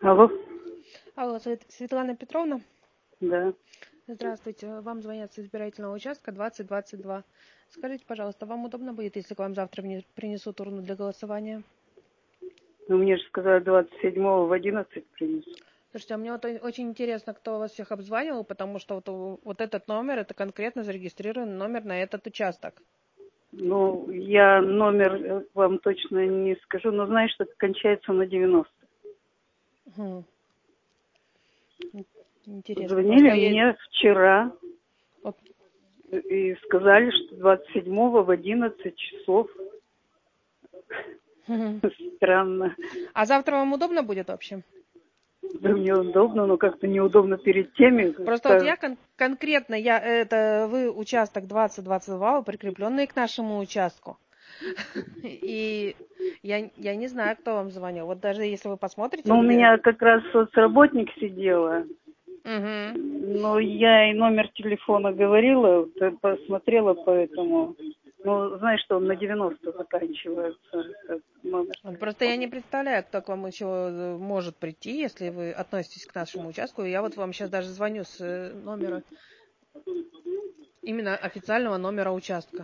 Алло, Алло, Светлана Петровна, да. здравствуйте. Вам звонят с избирательного участка 2022. Скажите, пожалуйста, вам удобно будет, если к вам завтра принесут урну для голосования? Ну, мне же сказали 27-го в 11 принесут. Слушайте, а мне вот очень интересно, кто вас всех обзванивал, потому что вот этот номер, это конкретно зарегистрированный номер на этот участок. Ну, я номер вам точно не скажу, но знаю, что кончается на 90. Хм. Интересно. Звонили Просто мне вчера вот, и сказали, что 27-го в 11 часов. Странно. А завтра вам удобно будет вообще? Да мне удобно, но как-то неудобно перед теми. Просто вот я конкретно, вы участок 2022, прикрепленный к нашему участку. И я не знаю, кто вам звонил. Вот даже если вы посмотрите, Ну, вот у где... меня как раз соцработник сидела. Угу. Ну, я и номер телефона говорила, посмотрела по этому. Ну, знаешь, что он на 90 заканчивается, этот номер Просто я телефона. не представляю, кто к вам еще может прийти, если вы относитесь к нашему участку. Я вот вам сейчас даже звоню с номера, именно официального номера участка.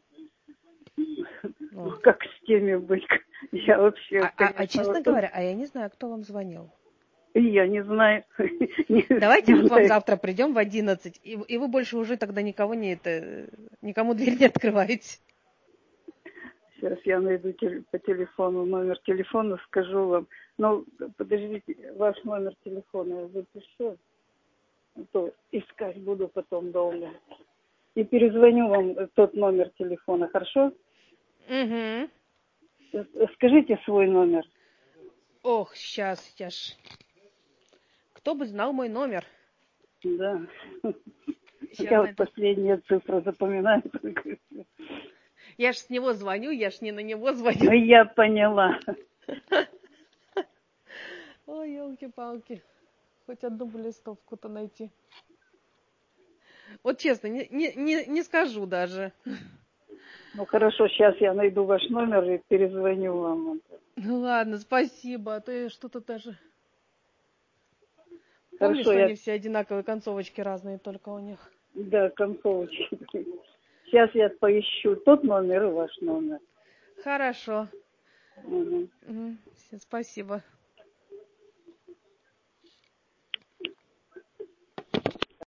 Ну, Вот. как с теми быть? Я вообще, А конечно, честно говоря, я не знаю, кто вам звонил. я не знаю. Давайте мы Не к вам знаю. завтра придем в 11, и вы больше уже тогда никому дверь не открываете. Сейчас я найду по телефону номер телефона, скажу вам. Ну, подождите, ваш номер телефона я запишу. А то искать буду потом долго. И перезвоню вам тот номер телефона, хорошо? Угу. Скажите свой номер. Ох, сейчас, я ж... Кто бы знал мой номер? Да. Сейчас Я вот найду. последняя цифра запоминаю только. Я ж с него звоню, я ж не на него Ну, звоню. я поняла. Ой, елки-палки. Хоть одну бы листовку-то найти. Вот честно, не скажу даже. Ну, хорошо, сейчас я найду ваш номер и перезвоню вам. Ну ладно, спасибо. А то я что-то даже... Помнишь, Хорошо, что я... они все одинаковые, концовочки разные только у них? Да, концовочки. Сейчас я поищу тот номер и ваш номер. Хорошо. Угу. Спасибо.